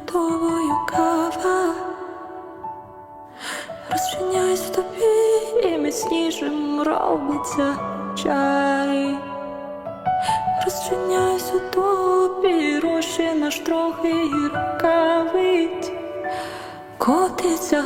тобою кава розчиняюсь в тобі, і міцнішим робиться чай. Розчиняюсь у тобі, розчина ж трохи гіркавить. Котиться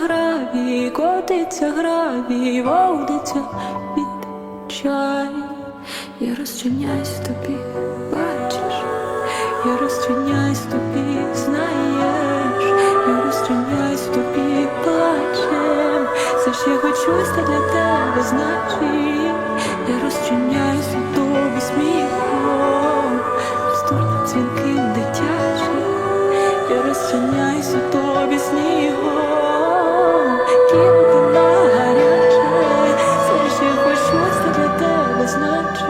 гравій, водиться під чай. Я розчиняюсь в тобі, бачиш, я розчиняюсь в тобі, знаєш, я розчиняюсь в тобі, плачем. Все ще хочу стати для тебе, значить, я розчиняюсь у тобі сміхом, стурним дзвінким дитячим, я розчиняюсь у тобі снігом, кинути на гаряче. Все ще хочу стати для тебе, значить,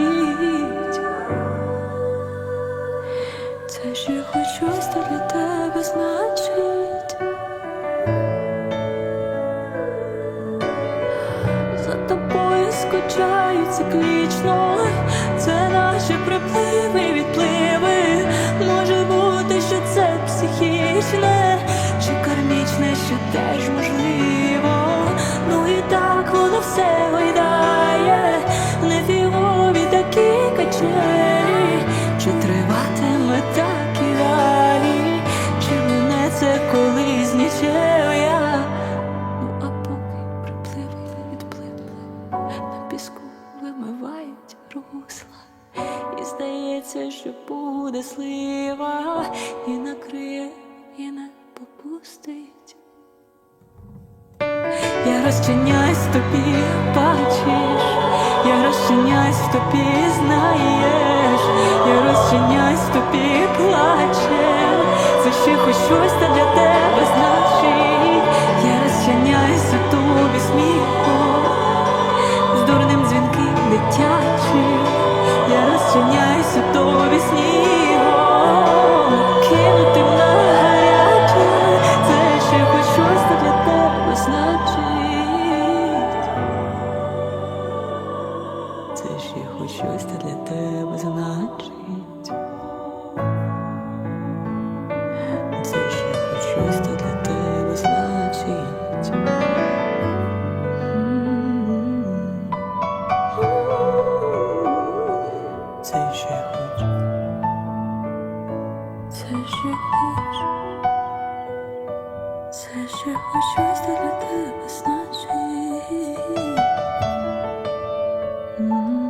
це ж я хочу стати для тебе, значить. За тобою скучаю циклічно, це наші припливи, відпливи. Може бути, що це психічне, чи кармічне, що теж можливо. Ну і так воно все гойдає, нефігові такі качелі. Чи триватиме так і далі, чи мене це колись нічого я? Ну а поки припливи, відпливли, на піску вимивають русла, і здається, що буде слива, і накриє, і не попустить. Я розчиняюсь в тобі, бачиш, я розчиняюсь в тобі, знаєш, я розчиняюсь в тобі, плачем. Це ще хоч щось та для тебе значить. Я розчиняюсь у тобі сміхом, з дурним дзвінким дитячим, я розчиняюсь у тобі снігом, кинутим на гаряче. Це ще хоч щось та для тебе значить. Це ще хоч щось та для тебе значить. Це ще хоч щось та для тебе значить. Це ще хоч. Це ще хоч. Це ще хоч щось та для тебе значить.